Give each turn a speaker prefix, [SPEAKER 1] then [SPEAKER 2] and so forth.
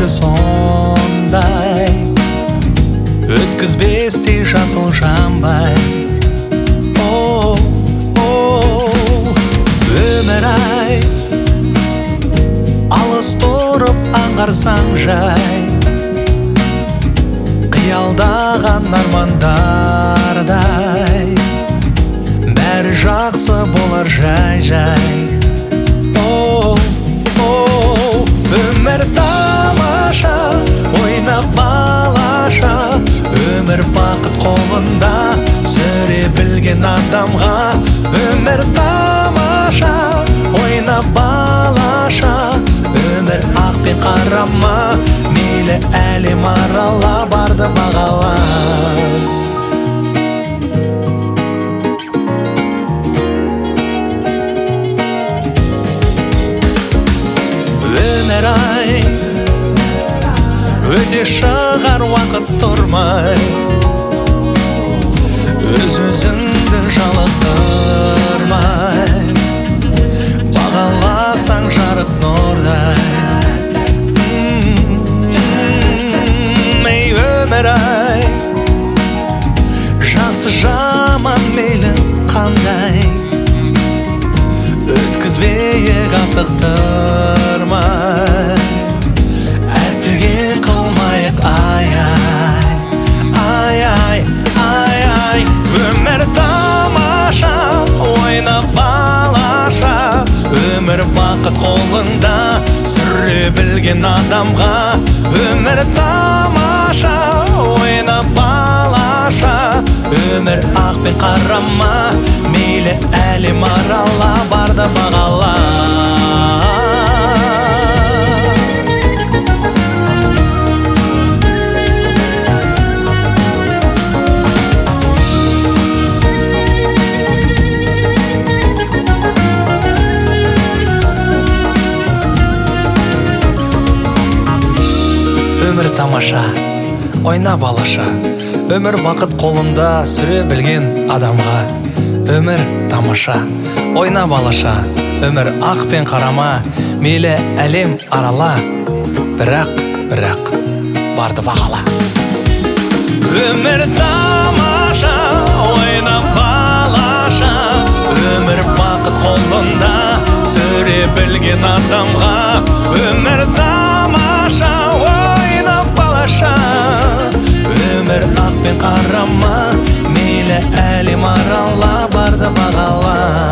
[SPEAKER 1] өмірді сондай, өткізбестей жасыл жанбай. Өмір-ай, алыс тұрып аңғарсаң жай, қиялдаған армандардай, бәрі жақсы болар жай-жай. Өмір тамаша, ойнап балаша, өмір бақыт қолында, сүре білген адамға. Өмір тамаша, ойнап балаша, өмір ақ пен қарама, мейлі әлем арала, барды бағала. Өмір-ай, өте шығар уақыт тұрмай, өз-өзіңді жалықтырмай, бағаласаң жарық нұрдай. Ей өмір-ай, жақсы жаман мейлі қандай, өткізбейік асықтырмай, әттеген қылмайық ай-ай, ай-ай, ай-ай. Өмір тамаша, ойнап балаша, өмір бақыт қолында, сүре білген адамға. Өмір тамаша, ойнап балаша, өмір ақ пен қарама, мейлі әлем арала, барды бағала. Өмір тамаша, ойна балаша, өмір бақыт қолында, сүре білген адамға. Өмір тамаша, ойна балаша, өмір ақ пен қарама, мейлі әлем арала, бірақ барды бағала. Өмір тамаша, ойна балаша, өмір бақыт қолында, сүре білген адамға. Өмір тамаша, өмір ақ пен қарама, мейлі әлем арала, барды бағала.